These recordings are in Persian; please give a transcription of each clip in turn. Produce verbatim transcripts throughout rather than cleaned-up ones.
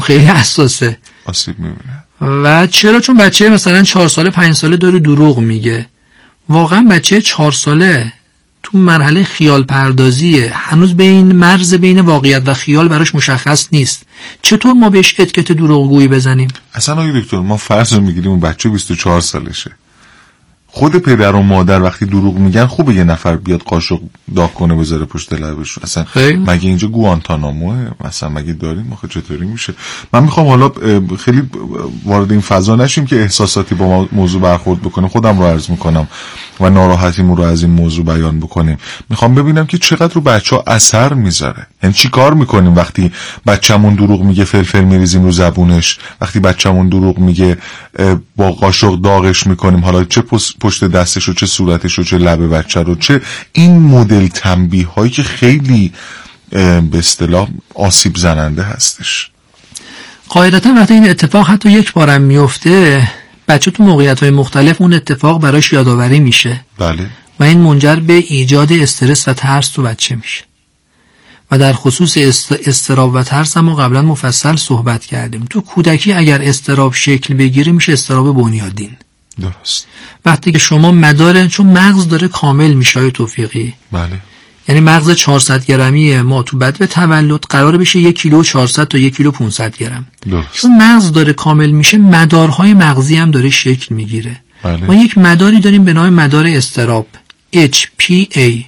خیلی حساسه، آسیب میبینه. و چرا؟ چون بچه مثلا چهار ساله پنج ساله داره دروغ میگه. واقعا بچه چهار ساله تو مرحله خیال پردازیه، هنوز بین مرز بین واقعیت و خیال براش مشخص نیست. چطور ما بهش اتکت دروغگویی بزنیم؟ اصلا آقای دکتر ما فرض رو میگیریم اون بچه بیست و چهار سالشه، خود پدر و مادر وقتی دروغ میگن خوبه یه نفر بیاد قاشق داغ کنه بذاره پشت لبش؟ اصلا خیلی. مگه اینجا گوانتاناموه؟ مثلا مگه داریم؟ آخه چطوری میشه؟ من میخوام حالا خیلی وارد این فضا نشیم که احساساتی با موضوع برخورد بکنیم، خودم رو عرض میکنم و ناراحتیمون رو از این موضوع بیان بکنیم. میخوام ببینم که چقدر رو بچه‌ها اثر میذاره. یعنی چی کار میکنیم وقتی بچه‌مون دروغ میگه فلفل میریزیم رو زبونش، وقتی بچه‌مون دروغ میگه با قاشق داغش میکنیم، حالا چه پشت دستش رو، چه صورتش رو، چه لب بچه رو، چه این مدل تنبیه هایی که خیلی به اصطلاح آسیب زننده هستش. قاعدتا وقتی این اتفاق حتی یک بارم میفته، بچه تو موقعیت های مختلف اون اتفاق براش یادآوری میشه. بله. و این منجر به ایجاد استرس و ترس تو بچه میشه. و در خصوص استراب و ترس هم قبلا مفصل صحبت کردیم. تو کودکی اگر استراب شکل بگیره میشه استراب بنیادین. درست. وقتی که شما مدار، چون مغز داره کامل میشه های توفیقی. بله. یعنی مغز چهارصد گرمی ما تو بدو تولد قراره بشه یک کیلو چهارصد تا یک کیلو پانصد گرم. درست. چون مغز داره کامل میشه، مدارهای مغزی هم داره شکل میگیره. بله. ما یک مداری داریم به نام مدار استراب اچ پی ای.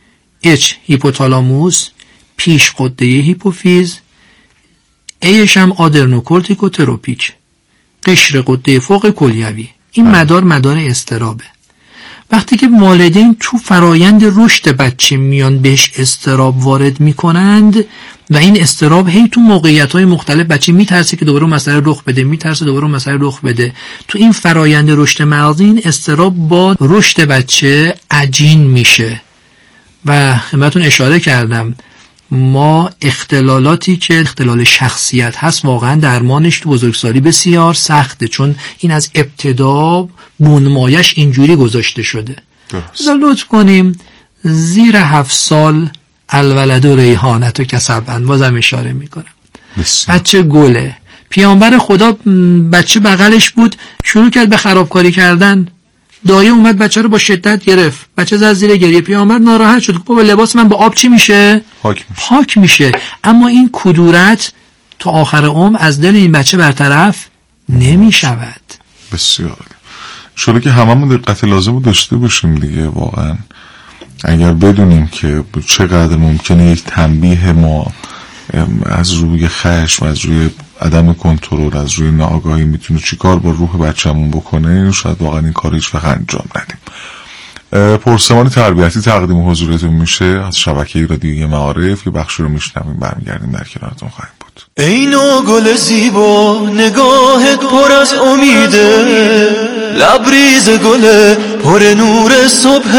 H هیپوتالاموس، پیش غده هیپوفیز، ایش هم آدرنوکورتیکوتروپیک، قشر غده فوق کلیوی. این بله. مدار مدار استرابه. وقتی که والدین تو فرایند رشد بچه میان بهش استراب وارد میکنند و این استراب هی تو موقعیت‌های مختلف بچه میترسه که دوباره مسئله رخ بده، میترسه دوباره مسئله رخ بده. تو این فرایند رشد مغزی این استراب با رشد بچه عجین میشه. و خدمتتون اشاره کردم ما اختلالاتی که اختلال شخصیت هست واقعا درمانش تو بزرگسالی بسیار سخته، چون این از ابتدا بنمایش اینجوری گذاشته شده. درست. لطف کنیم زیر هفت سال الولد و ریحانت و کسبند، بازم اشاره میکنم بسیار. بچه گله. پیامبر خدا بچه بغلش بود، شروع کرد به خرابکاری کردن، دایه اومد بچه رو با شدت گرفت، بچه زد زیر گریه، پیامبر ناراحت شد، بابا لباس من با آب چی میشه؟ پاک میشه. پاک میشه. اما این کدورت تا آخر عمر از دل این بچه برطرف نمیشود. بسیار. شده که هممون دقت لازم رو داشته باشیم دیگه. واقعا اگر بدونیم که چقدر ممکنه یک تنبیه ما از روی خشم، از روی عدم کنترل، از روی ناآگاهی میتونه چیکار با روح بچه‌مون بکنه، شاید واقعا این کار هیچ وقت انجام ندیم. پرسمان تربیتی تقدیم حضورتون میشه از شبکه رادیویی معارف که بخش رو میشنویم، برمیگردیم در کنارتون خواهیم بود. ای نوگل زیبا نگاهت پر از امیده، لبریز گل پر نور صبح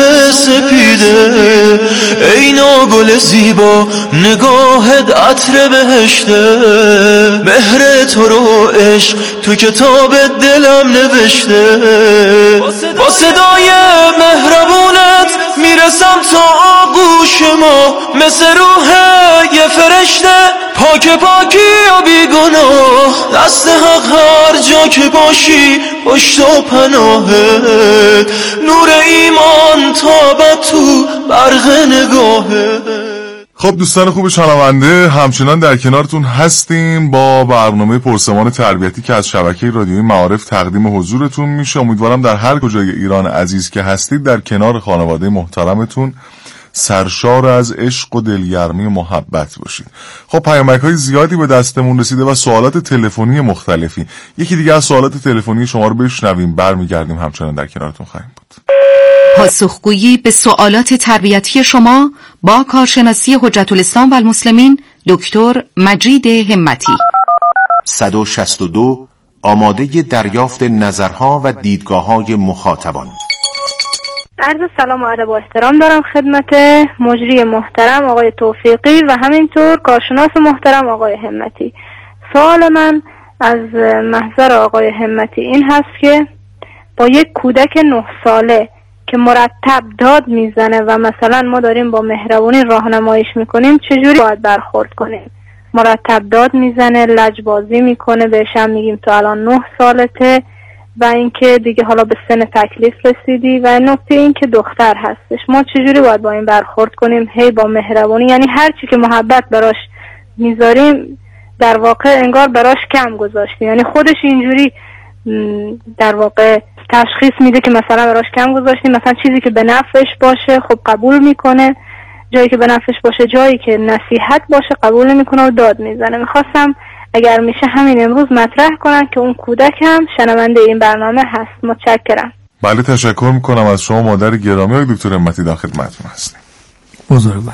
سپیده. ای نوگل زیبا نگاهت عطر بهشته، مهر تو رو عشق تو کتاب دلم نوشته. با صدای مهربونت میرسم تا آغوش ما، مثل روح یه فرشته پاک پاکی و بیگناه. دست حق هر جا که باشی پشت و پناهت، نور ایمان تابد تو برق نگاهت. خب دوستان خوب شنونده، همچنان در کنارتون هستیم با برنامه پرسمان تربیتی که از شبکه رادیویی معارف تقدیم حضورتون میشه. امیدوارم در هر کجای ایران عزیز که هستید در کنار خانواده محترمتون سرشار از عشق و دلگرمی و محبت باشید. خب پیامک‌های زیادی به دستمون رسیده و سوالات تلفنی مختلفی. یکی دیگه از سوالات تلفنی شما رو بشنویم، برمیگردیم همچنان در کنارتون خواهیم بود. پاسخگویی به سوالات تربیتی شما با کارشناسی حجت الاسلام و المسلمین دکتر مجید همتی. صد و شصت و دو آماده دریافت نظرها و دیدگاه‌های مخاطبان. عرض سلام و ادب و احترام دارم خدمت مجری محترم آقای توفیقی و همینطور کارشناس محترم آقای همتی. سوال من از محضر آقای همتی این هست که با یک کودک نه ساله که مرتب داد میزنه و مثلا ما داریم با مهربونی راهنماییش میکنیم، چجوری باید برخورد کنیم؟ مرتب داد میزنه، لجبازی میکنه، بهش هم میگیم تو الان نه سالته و اینکه دیگه حالا به سن تکلیف رسیدی. و نکته این که دختر هستش، ما چجوری باید با این برخورد کنیم؟ هی با مهربانی، یعنی هر چی که محبت براش میذاریم در واقع انگار براش کم گذاشتیم، یعنی خودش اینجوری در واقع تشخیص میده که مثلا براش کم گذاشتیم، مثلا چیزی که به نفعش باشه خب قبول میکنه، جایی که به نفعش باشه، جایی که نصیحت باشه قبول نمیکنه و داد میزنه. میخواستم اگر میشه همین امروز مطرح کنن که اون کودک هم شنونده این برنامه هست. متشکرم. بله تشکر میکنم از شما مادر گرامی. آقای دکتر همتی در خدمتتون هستیم. بزرگوار.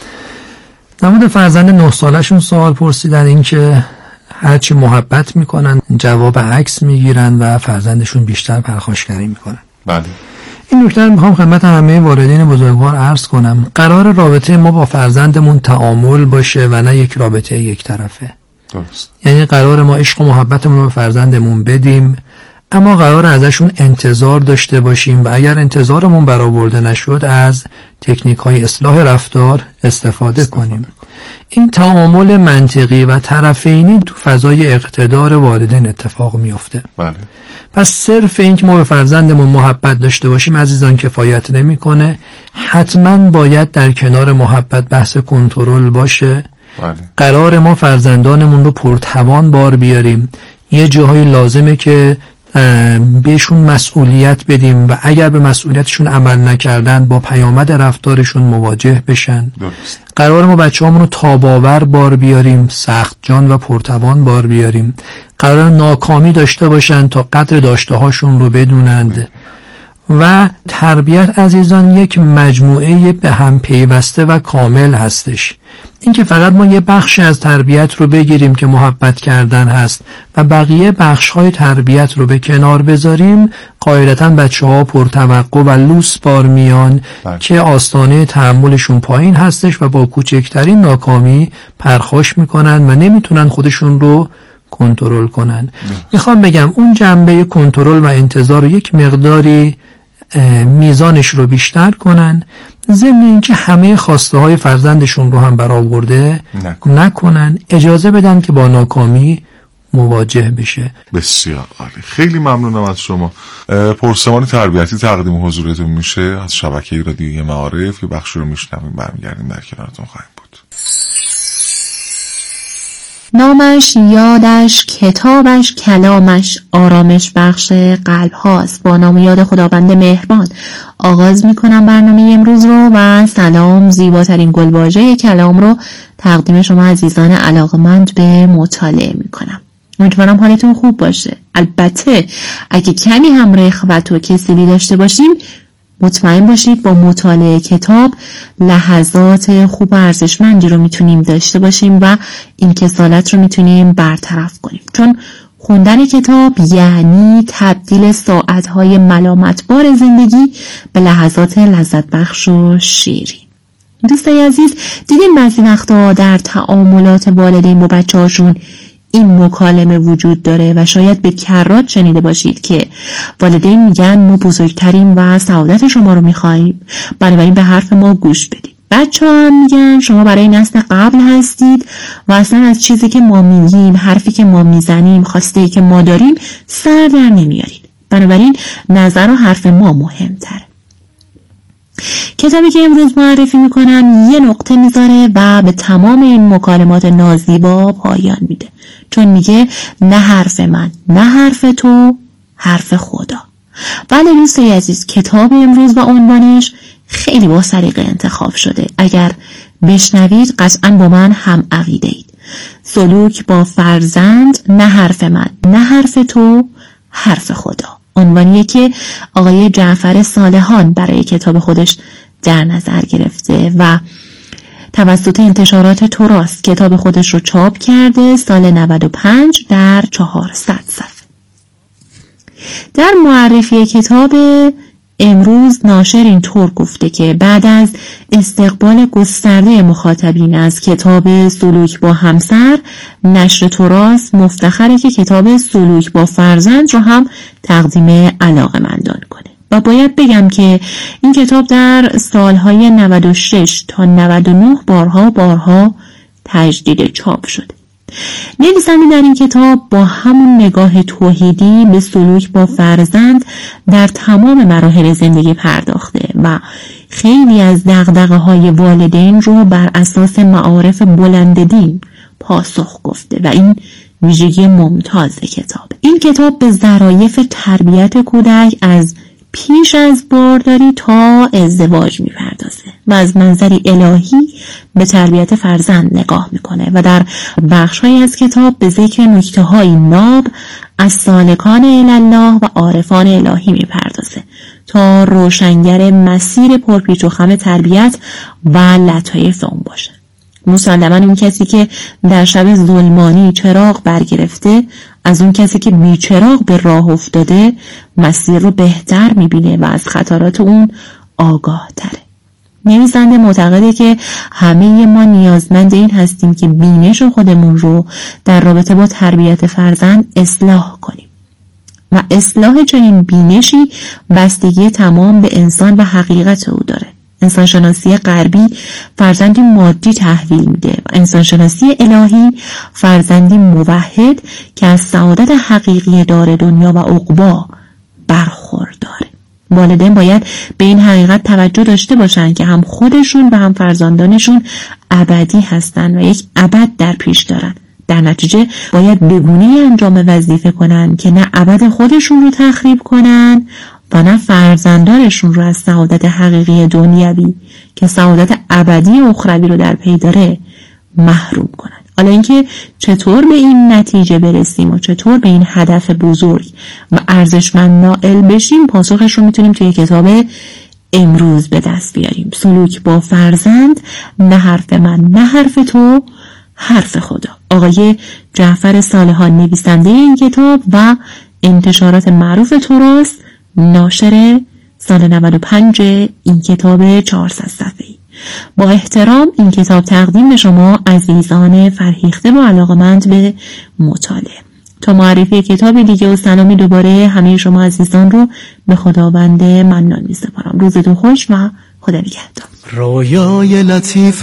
در مورد فرزند نه سالشون سوال پرسیدن، این که هرچی محبت میکنن جواب عکس میگیرن و فرزندشون بیشتر پرخاشگری میکنن. بله. این نکته رو میخوام خدمت همه والدین بزرگوار عرض کنم. قرار رابطه ما با فرزندمون تعامل باشه و نه یک رابطه یک طرفه. درست. یعنی قرار ما عشق و محبتمون رو به فرزندمون بدیم، اما قرار ازشون انتظار داشته باشیم و اگر انتظارمون برآورده نشد از تکنیک های اصلاح رفتار استفاده کنیم. این تعامل منطقی و طرفینی تو فضای اقتدار والدین اتفاق میفته. بله. پس صرف این که ما به فرزندمون محبت داشته باشیم عزیزان کفایت نمیکنه. حتما باید در کنار محبت بحث کنترل باشه. بله. قرار ما فرزندانمون رو پرتوان بار بیاریم. یه جاهای لازمه که بهشون مسئولیت بدیم و اگر به مسئولیتشون عمل نکردن با پیامد رفتارشون مواجه بشن. درست. قرار ما بچه‌هامون رو تاباور بار بیاریم، سخت جان و پرتوان بار بیاریم. قرار ناکامی داشته باشن تا قدر داشته هاشون رو بدونند. و تربیت عزیزان یک مجموعه به هم پیوسته و کامل هستش. این که فقط ما یه بخش از تربیت رو بگیریم که محبت کردن هست و بقیه بخش‌های تربیت رو به کنار بذاریم، قاعدتاً بچه‌ها پرتوقع و لوس بار میان بله. که آستانه تحملشون پایین هستش و با کوچکترین ناکامی پرخاش میکنن و نمیتونن خودشون رو کنترل کنن. میخوام بگم اون جنبه کنترل و انتظار یک مقداری میزانش رو بیشتر کنن، ضمن اینکه همه خواسته های فرزندشون رو هم برآورده نکن. نکنن، اجازه بدن که با ناکامی مواجه بشه. بسیار عالی. خیلی ممنونم از شما. پرسمان تربیتی تقدیم حضورتون میشه از شبکه رادیویی معارف که بخش رو میشنویم، برمیگردیم در کنارتون خواهیم بود. نامش، یادش، کتابش، کلامش آرامش بخش قلب هاست. با نام یاد خداوند مهربان آغاز می کنم برنامه امروز رو و سلام، زیباترین گلواژه کلام رو تقدیم شما عزیزان علاقمند به مطالعه می کنم. امیدوارم حالتون خوب باشه. البته اگه کمی هم رغبت و کسلی داشته باشیم، مطمئن باشید با مطالعه کتاب لحظات خوب و ارزشمندی رو میتونیم داشته باشیم و این کسالت رو میتونیم برطرف کنیم، چون خوندن کتاب یعنی تبدیل ساعتهای ملامتبار زندگی به لحظات لذت بخش و شیرین. دوستای عزیز، دیدین بعضی وقتا در تعاملات والدین با بچه‌هاشون این مکالمه وجود داره و شاید به کرات شنیده باشید که والدین میگن ما بزرگتریم و سعادت شما رو میخواییم، بنابراین به حرف ما گوش بدید. بچه ها هم میگن شما برای نسل قبل هستید و اصلا از چیزی که ما میگیم، حرفی که ما میزنیم، خواسته‌ای که ما داریم سر در نمیارید، بنابراین نظر و حرف ما مهمتره. کتابی که امروز معرفی میکنم یه نقطه میذاره و به تمام این مکالمات نازیبا پایان میده، چون میگه نه حرف من، نه حرف تو، حرف خدا. بله دوستای عزیز، کتاب امروز و عنوانش خیلی با سلیقه انتخاب شده. اگر بشنوید قطعاً با من هم عقیده اید. سلوک با فرزند، نه حرف من، نه حرف تو، حرف خدا. عنوانیه که آقای جعفر صالحان برای کتاب خودش در نظر گرفته و توسط انتشارات توراس کتاب خودش رو چاپ کرده سال نود و پنج در چهارصد صفحه. در معرفی کتاب امروز ناشر اینطور گفته که بعد از استقبال گسترده مخاطبین از کتاب سلوک با همسر، نشر توراس مفتخره که کتاب سلوک با فرزند رو هم تقدیم علاقه‌مندان کنه. و باید بگم که این کتاب در سالهای نود و شش تا نود و نه بارها بارها تجدید چاپ شده. نویسنده در این کتاب با همون نگاه توحیدی به سلوک با فرزند در تمام مراحل زندگی پرداخته و خیلی از دغدغه‌های والدین رو بر اساس معارف بلند دین پاسخ گفته و این ویژگی ممتاز کتاب. این کتاب به ظرافت تربیت کودک از پیش از بارداری تا ازدواج میپردازه و از منظری الهی به تربیت فرزند نگاه میکنه و در بخش‌هایی از کتاب به ذکر نکته‌های ناب از سالکان الله و عارفان الهی میپردازه تا روشنگر مسیر پرپیچ و خم تربیت و لطایف اون باشه. مسلماً اون کسی که در شب ظلمانی چراغ برگرفته از اون کسی که بی چراغ به راه افتاده مسیر رو بهتر میبینه و از خطرات اون آگاه تره. نویسنده معتقده که همه ما نیازمند این هستیم که بینش خودمون رو در رابطه با تربیت فرزند اصلاح کنیم و اصلاح چنین بینشی بستگی تمام به انسان و حقیقت او داره. انسانشناسی غربی فرزندی مادی تحویل میده و انسانشناسی الهی فرزندی موحد که از سعادت حقیقی دار دنیا و عقبا برخورداره. والدین باید به این حقیقت توجه داشته باشن که هم خودشون و هم فرزندانشون ابدی هستن و یک ابد در پیش دارن. در نتیجه باید بگونه‌ای انجام وظیفه کنن که نه ابد خودشون رو تخریب کنن و نه فرزندانشون رو از سعادت حقیقی دنیوی که سعادت ابدی اخروی رو در پی داره محروم کنن. حالا اینکه چطور به این نتیجه برسیم و چطور به این هدف بزرگ و ارزشمند نائل بشیم پاسخش رو میتونیم توی کتاب امروز به دست بیاریم. سلوک با فرزند، نه حرف من نه حرف تو، حرف خدا. آقای جعفر صالحان نویسنده این کتاب و انتشارات معروف توراست ناشر سال نود و پنج این کتاب چهارصد صفحه‌ای. با احترام این کتاب تقدیم به شما عزیزان فرهیخته و علاقمند به مطالعه. تا معرفی کتاب دیگه و سلامی دوباره همه شما عزیزان رو به خداوند منان می‌سپارم. روزتون خوش و خدا نگهدار. رویای لطیف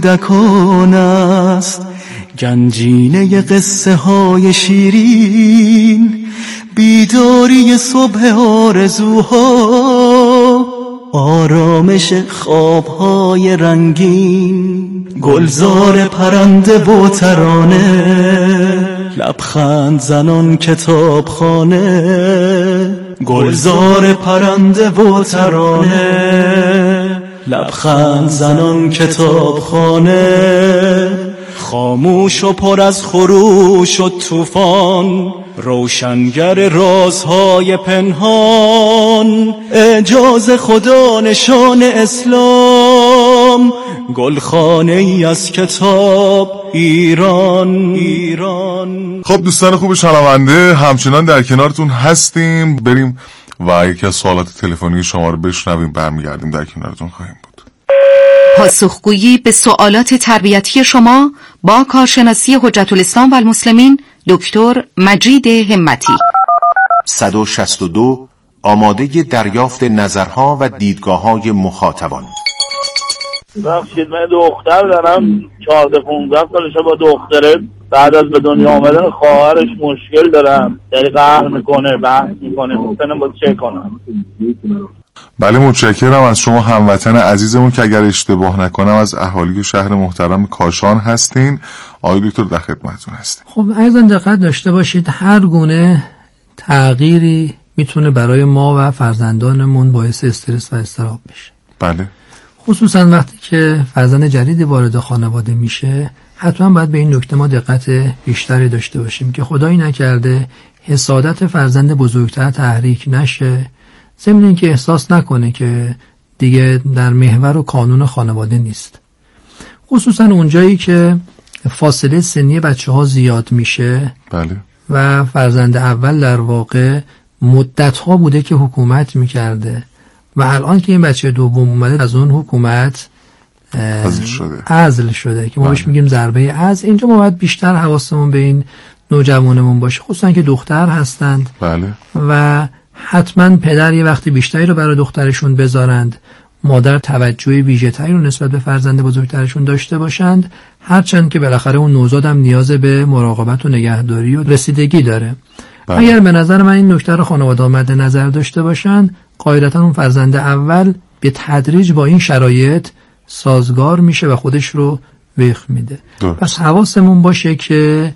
کودکان است گنجینه قصه های شیرین، بیداری صبح آرزوها، آرامش خوابهای رنگین، گلزار پرنده و ترانه، لبخند زنان کتابخانه، گلزار پرنده و ترانه، لبخند زنان کتابخانه، خاموش و پر از خروش و طوفان، روشنگر رازهای پنهان، اعجاز خدا نشان اسلام، گلخانه ای از کتاب ایران ایران. خب دوستان خوب شنونده، همچنان در کنارتون هستیم. بریم و یکی از سوالات تلفنی شما رو بشنویم، برمیگردیم در کنارتون خواهیم بود. پاسخگویی به سوالات تربیتی شما با کارشناسی حجت الاسلام و المسلمین دکتر مجید همتی. صد و شصت و دو آماده دریافت نظرها و دیدگاه‌های مخاطبان. بخشید من دختر دارم چهارده پونزده سالشه، با دختره بعد از به دنیا آمدن خواهرش مشکل دارم، یعنی قهر میکنه بحث میکنه، ممکنه باید چه کنم؟ بله متشکرم از شما هموطن عزیزمون که اگر اشتباه نکنم از اهالی شهر محترم کاشان هستین. آقای دکتر در خدمتتون هستیم. خب عزیزان دقت داشته باشید، هر گونه تغییری میتونه برای ما و فرزندانمون باعث استرس و اضطراب بشه. بله. خصوصا وقتی که فرزند جدیدی وارد خانواده میشه، حتما باید به این نکته ما دقت بیشتری داشته باشیم که خدایی نکرده حسادت فرزند بزرگتر تحریک نشه، ضمن اینکه احساس نکنه که دیگه در محور و کانون خانواده نیست. خصوصا اونجایی که فاصله سنی بچه ها زیاد میشه. بله. و فرزند اول در واقع مدت ها بوده که حکومت میکرده و الان که این بچه دوم اومده از اون حکومت عزل شده عزل شده که ما بهش میگیم ضربه عزل. اینجا ما باید بیشتر حواسمون به این نوجوانمون باشه، خصوصا که دختر هستند. بله. و حتما پدر یه وقتی بیشتری رو برای دخترشون بذارند، مادر توجه ویژه‌تری رو نسبت به فرزند بزرگترشون داشته باشند، هرچند که بالاخره اون نوزاد هم نیاز به مراقبت و نگهداری و رسیدگی داره. بله. اگر به نظر من این نکته رو خانواده مد نظر داشته باشند، قاعدتاً اون فرزند اول به تدریج با این شرایط سازگار میشه و خودش رو وقف میده. پس حواسمون باشه که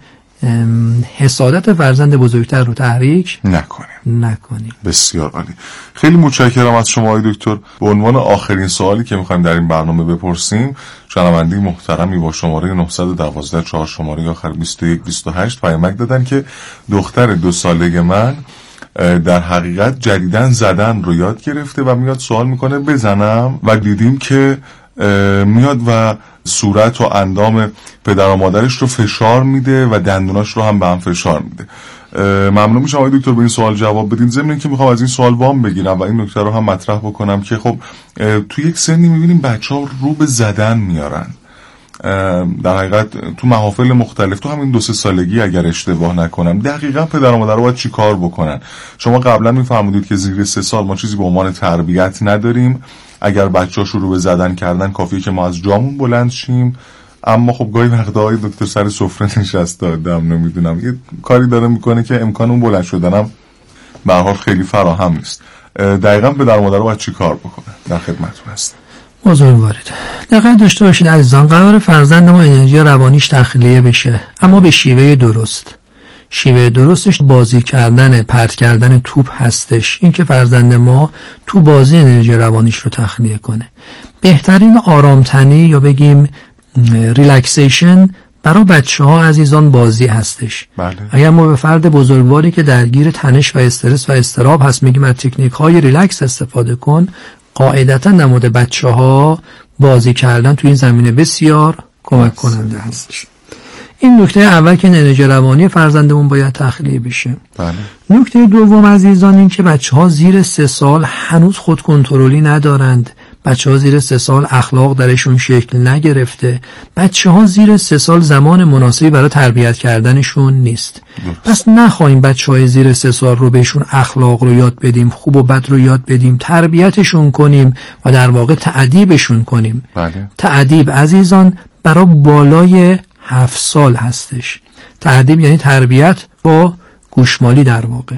حسادت فرزند بزرگتر رو تحریک نکنیم نکنیم. بسیار عالی. خیلی متشکرم از شما آقای دکتر. به عنوان آخرین سوالی که میخوایم در این برنامه بپرسیم، شنونده محترمی با شماره نهصد و دوازده چهار شماره آخر بیست و یک بیست و هشت پیامک دادن که دختر دو ساله من در حقیقت جدیداً زدن رو یاد گرفته و میاد سوال میکنه بزنم، و دیدیم که میاد و صورت و اندام پدر و مادرش رو فشار میده و دندوناش رو هم به هم فشار میده. ممنون میشم آقای دکتر به این سوال جواب بدین. ضمن اینکه میخوام از این سوال وام بگیرم و این نکته رو هم مطرح بکنم که خب تو یک سنی میبینیم بچه‌ها رو به زدن میارن، در حقیقت تو محافل مختلف، تو همین دو سه سالگی اگر اشتباه نکنم. دقیقاً پدر و مادر باید چی کار بکنن؟ شما قبلا میفرمودید که زیر سه سال ما چیزی به عنوان تربیت نداریم، اگر بچه‌ها شروع به زدن کردن کافیه که ما از جامون بلند شیم. اما خب گاهی وقت‌های دکتر سر سفره نشسته آدم نمیدونم یه کاری داره میکنه که امکان اون بلند شدنم به هر حال خیلی فراهم نیست. دقیقاً پدر و مادر باید چی کار بکنن؟ در خدمتتون هستم. موضوع وارد. دقیق داشته باشید عزیزان، قرار فرزند ما انرژی روانیش تخلیه بشه، اما به شیوه درست. شیوه درستش بازی کردن، پرت کردن توپ هستش. این که فرزند ما تو بازی انرژی روانیش رو تخلیه کنه. بهترین آرامتنی یا بگیم ریلکسیشن برای بچه ها عزیزان بازی هستش. بله. اگر ما به فرد بزرگواری که درگیر تنش و استرس و اضطراب هست میگیم از تکنیک های ریلکس استفاده کن، قاعدتا در مورد بچه ها بازی کردن تو این زمینه بسیار کمک کننده هستش. این نکته اول که انرژی روانی فرزندمون باید تخلیه بشه. بله. نکته دوم عزیزان این که بچه ها زیر سه سال هنوز خود کنترلی ندارند. بچه ها زیر سه سال اخلاق درشون شکل نگرفته. بچه ها زیر سه سال زمان مناسبی برای تربیت کردنشون نیست. پس نخواهیم بچه های زیر سه سال رو بهشون اخلاق رو یاد بدیم، خوب و بد رو یاد بدیم، تربیتشون کنیم و در واقع تأدیبشون کنیم. بله. تأدیب عزیزان برای بالای هفت سال هستش. تأدیب یعنی تربیت با گوشمالی در واقع.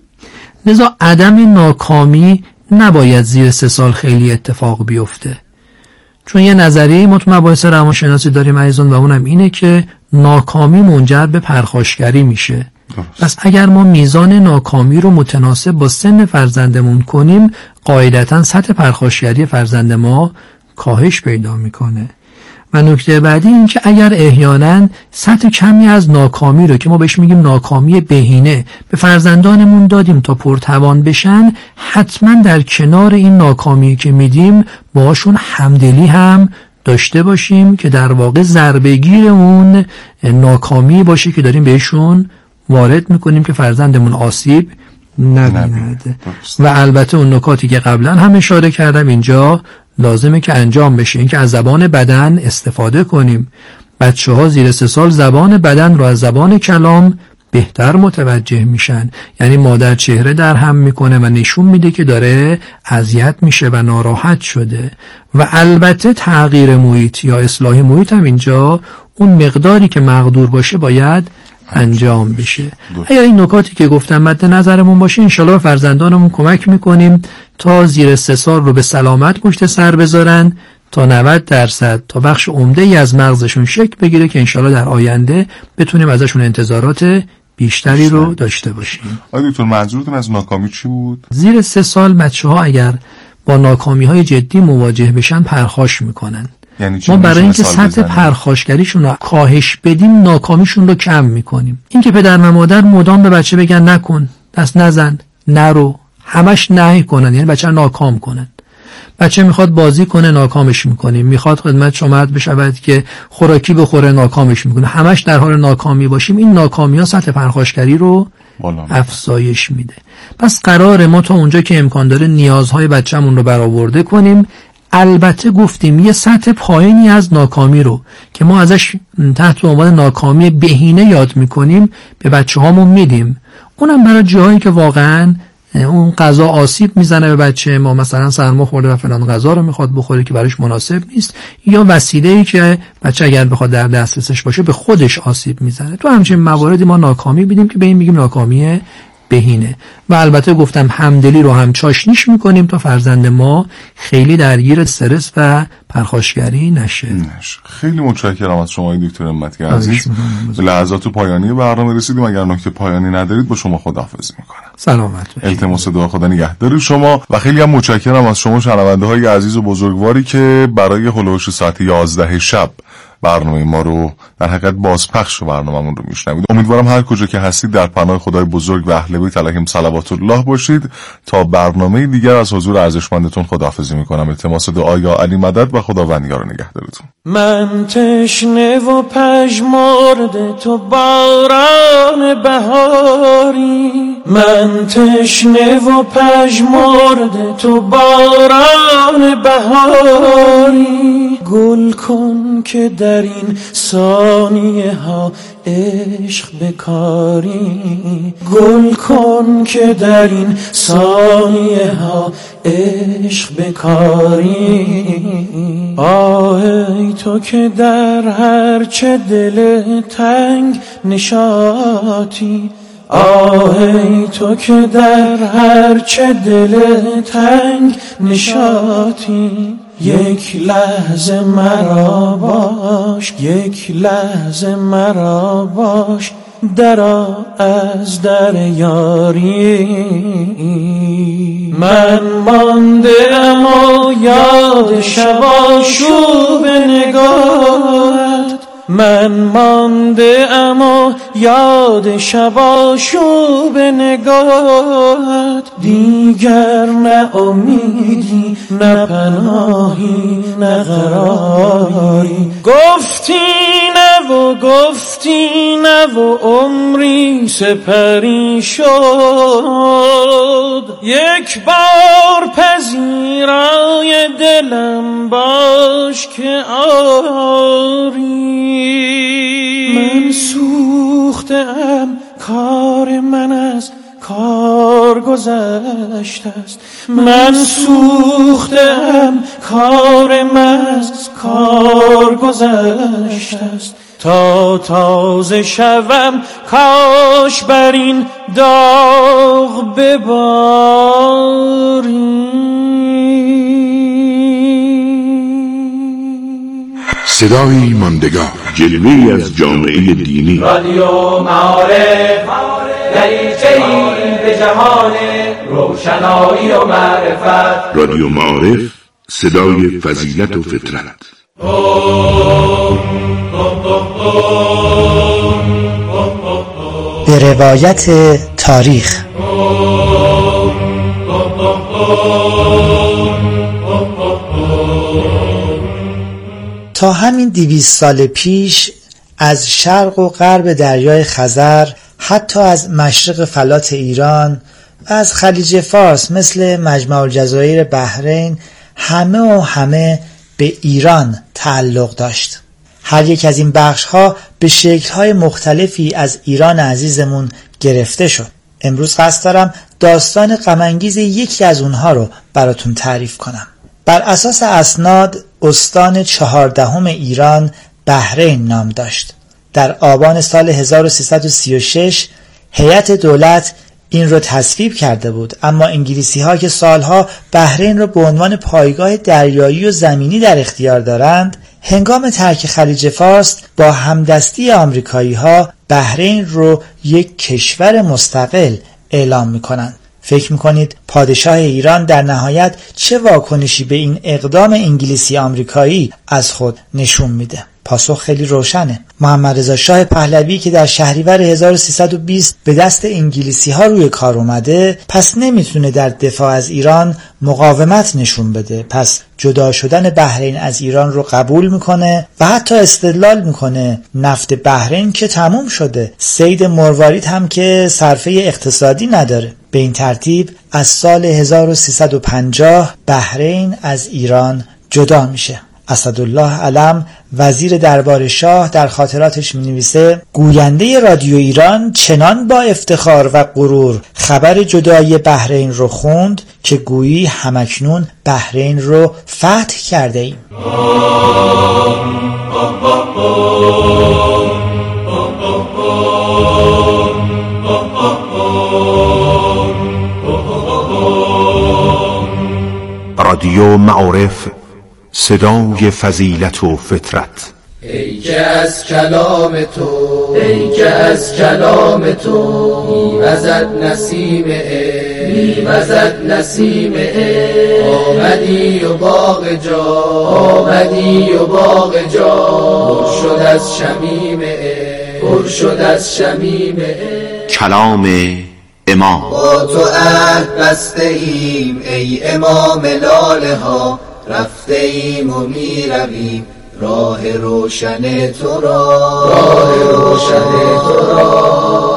لذا عدم ناکامی نباید زیر سه سال خیلی اتفاق بیفته، چون یه نظریه ما تو مباحث روانشناسی داریم عزیزان و اونم اینه که ناکامی منجر به پرخاشگری میشه. پس اگر ما میزان ناکامی رو متناسب با سن فرزندمون کنیم، قاعدتاً سطح پرخاشگری فرزند ما کاهش پیدا میکنه. و نکته بعدی این که اگر احیانا سطح کمی از ناکامی رو که ما بهش میگیم ناکامی بهینه به فرزندانمون دادیم تا پرتوان بشن، حتما در کنار این ناکامی که میدیم باشون همدلی هم داشته باشیم که در واقع ضربه‌گیر اون ناکامی باشه که داریم بهشون وارد میکنیم که فرزندمون آسیب نبیند. و البته اون نکاتی که قبلا هم اشاره کردم اینجا لازمه که انجام بشه، این که از زبان بدن استفاده کنیم. بچه ها زیر سه سال زبان بدن رو از زبان کلام بهتر متوجه میشن. یعنی مادر چهره در هم میکنه و نشون میده که داره اذیت میشه و ناراحت شده. و البته تغییر محیط یا اصلاح محیط هم اینجا اون مقداری که مقدور باشه باید انجام بشه. اگر این نکاتی که گفتم مد نظرمون باشه، انشالله به فرزندانمون کمک میکنیم تا زیر سه سال رو به سلامت پشت سر بذارن، تا نود درصد تا بخش عمده ای از مغزشون شکل بگیره که انشالله در آینده بتونیم ازشون انتظارات بیشتری رو داشته باشیم. آقای دکتر منظورتون از ناکامی چی بود؟ زیر سه سال بچه ها اگر با ناکامی های جدی مواجه بشن پرخاش میکنن. یعنی ما برای اینکه سطح پرخاشگریشون رو کاهش بدیم ناکامیشون رو کم میکنیم. اینکه پدر و مادر مدام به بچه بگن نکن، دست نزن، نرو، همش نهی کنن، یعنی بچه رو ناکام کنن. بچه میخواد بازی کنه ناکامش میکنیم، میخواد خدمت شما عرض بشود که خوراکی بخوره ناکامش میکنه، همش در حال ناکامی باشیم. این ناکامی ها سطح پرخاشگری رو افزایش میده. پس قراره ما تا اونجا که امکان داره نیازهای بچه‌مون رو برآورده کنیم. البته گفتیم یه سطح پایینی از ناکامی رو که ما ازش تحت عنوان ناکامی بهینه یاد میکنیم به بچه هامون میدیم. اونم برای جاهایی که واقعا اون غذا آسیب میزنه به بچه ما، مثلا سرما خورده و فلان غذا رو میخواد بخوره که براش مناسب نیست، یا وسیله‌ای که بچه اگر بخواد در دسترسش باشه به خودش آسیب میزنه. تو همچین مواردی ما ناکامی بیدیم که به این میگیم ناکامی بهینه. و البته گفتم همدلی رو هم چاشنیش میکنیم تا فرزند ما خیلی درگیر استرس و پرخاشگری نشه. خیلی متشکرم از شما دکتر همتی عزیز. به لحظات پایانی برنامه رسیدیم. اگر نکته پایانی ندارید با شما خداحافظی میکنم. سلامت باشید. التماس دعا خدا نگهدار شما و خیلی هم متشکرم از شما شنونده های عزیز و بزرگواری که برای هلوش ساعت یازده شب برنامه ما رو در حقیقت بازپخش برنامه‌مون رو میشنوید. امیدوارم هر کجا که هستید در پناه خدای بزرگ و اهل بیت علیهم صلوات الله باشید. تا برنامه دیگر از حضور ارزشمندتون خداحافظی میکنم. التماس دعا یا علی مدد و خداوند یار نگهدارتون. من تشنه و پژمرده تو باران بهاری، من تشنه و پژمرده تو باران بهاری، گل کن که در این ثانیه ها عشق بکاری، گل کن که در این ثانیه ها عشق بکاری. آه تو که در هر چه دل تنگ نشاطی، آه تو که در هر چه دل تنگ نشاطی، یک لحظه مرا باش، یک لحظه مرا باش، درآ از در یاری. من مانده ام و یاد شباشوب نگاهت، من مانده ام و یاد شباشوب نگاهت، دیگر نه امیدی نه پناهی نه قراری. گفتی نه و گفتی نه و عمری سپری شد، یک بار پذیرای دلم باش که آری. من سوختم، کار من از کار گذشته است، من سوختم، کار من از کار گذشته است. تا تازه شوم کاش بر این داغ بباری. صدای ماندگار، جلوه‌ای از جامعه دینی. رادیو معارف، دریچه‌ای به جهان روشنایی و معرفت. رادیو معارف، صدای فضیلت و فطرت. به روایت تاریخ. تا همین دویست سال پیش از شرق و غرب دریای خزر، حتی از مشرق فلات ایران و از خلیج فارس مثل مجمع الجزایر بحرین، همه و همه به ایران تعلق داشت. هر یک از این بخش ها به شکل های مختلفی از ایران عزیزمون گرفته شد. امروز قصد دارم داستان غم‌انگیز یکی از اونها رو براتون تعریف کنم. بر اساس اسناد استان چهاردهم ایران بحرین نام داشت. در آبان سال هزار و سیصد و سی و شش هیئت دولت این رو تصویب کرده بود، اما انگلیسی ها که سالها بحرین رو به عنوان پایگاه دریایی و زمینی در اختیار دارند، هنگام ترک خلیج فارس با همدستی آمریکایی ها بحرین رو یک کشور مستقل اعلام میکنند. فکر میکنید پادشاه ایران در نهایت چه واکنشی به این اقدام انگلیسی آمریکایی از خود نشون میده؟ پاسخ خیلی روشنه. محمد رضا شاه پهلوی که در شهریور هزار و سیصد و بیست به دست انگلیسی ها روی کار اومده، پس نمیتونه در دفاع از ایران مقاومت نشون بده. پس جدا شدن بحرین از ایران رو قبول میکنه و حتی استدلال میکنه نفت بحرین که تموم شده، صید مروارید هم که صرفه اقتصادی نداره. به این ترتیب از سال هزار و سیصد و پنجاه بحرین از ایران جدا میشه. اسدالله علم وزیر دربار شاه در خاطراتش می نویسه گوینده رادیو ایران چنان با افتخار و غرور خبر جدایی بحرین رو خوند که گویی همکنون بحرین رو فتح کرده ایم. رادیو معارف، صدای فضیلت و فطرت. ای که از کلام تو ای که از کلام تو میوزد نسیم عشق میوزد نسیم عشق آمدی و باغ جا آمدی و باغ جا پر شد از شمیم عشق پر شد از شمیم عشق. کلام امام. با تو عهد بسته ایم ای امام لاله ها، رفته ایم و می رویم راه روشن تو را راه روشن تو را.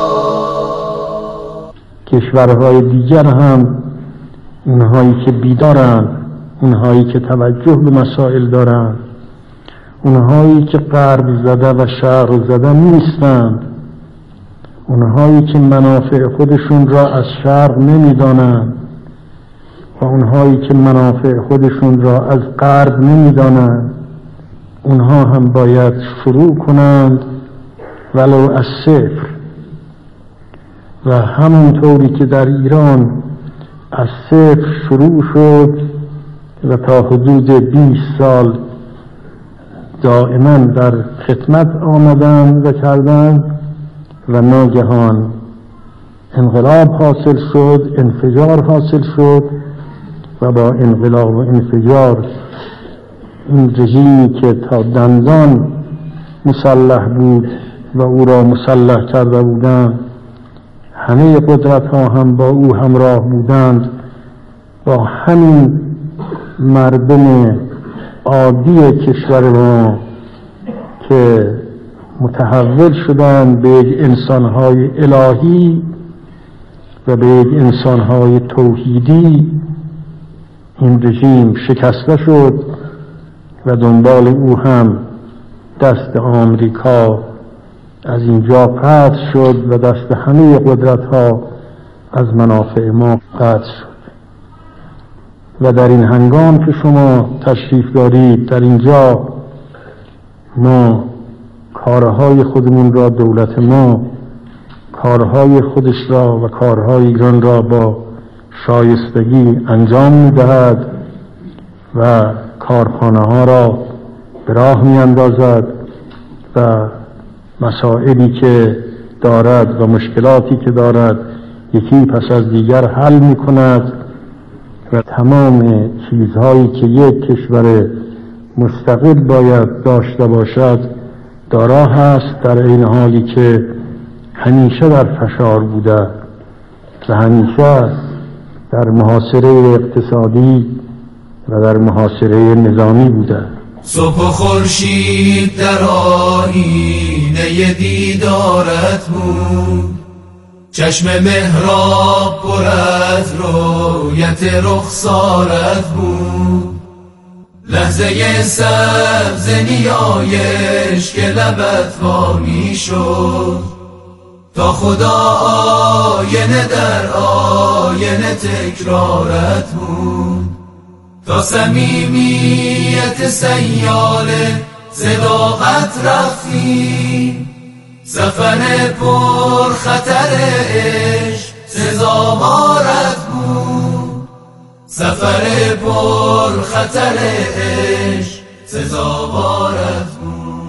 کشورهای دیگر هم اونهایی که بیدارند، اونهایی که توجه به مسائل دارند، اونهایی که غرب زده و شرق زده نیستند، اونهایی که منافع خودشون را از شرق نمیدانند و اونهایی که منافع خودشون را از غرب نمیدانند، اونها هم باید شروع کنند ولو از صفر. و همونطوری که در ایران از صفر شروع شد و تا حدود بیست سال دائما در خدمت آمدند و کردند و ناگهان انقلاب حاصل شد، انفجار حاصل شد و با انقلاب و انفجار این رژیمی که تا دندان مسلح بود و او را مسلح کرده بودند، همه قدرت ها هم با او همراه بودند، با همین مردم عادی کشور ما که متحول شدند به یک انسانهای الهی و به یک انسانهای توحیدی، این رژیم شکسته شد و دنبال او هم دست آمریکا از اینجا قطع شد و دست همه قدرت ها از منافع ما قطع شد. و در این هنگام که شما تشریف دارید در اینجا، ما کارهای خودمون را، دولت ما کارهای خودش را و کارهای ایران را با شایستگی انجام می‌دهد و کارخانه ها را به راه می‌اندازد و مسائلی که دارد و مشکلاتی که دارد یکی پس از دیگر حل می‌کند و تمام چیزهایی که یک کشور مستقل باید داشته باشد دارا هست، در این حالی که همیشه در فشار بوده و همیشه در محاصره اقتصادی و در محاصره نظامی بوده. صبح و خورشید در آیینه دیدارت بود، چشم محراب پر از رویت رخسارت بود، لحظه سبز نیایش که لبت وا می شد، تا خدا آینه در آینه تکرارت بود، تا صمیمیت سیاله صداقت رفتی، سفر پر خطر عشق سزاوارت بود، سفر پر خطر عشق سزاوارت بود.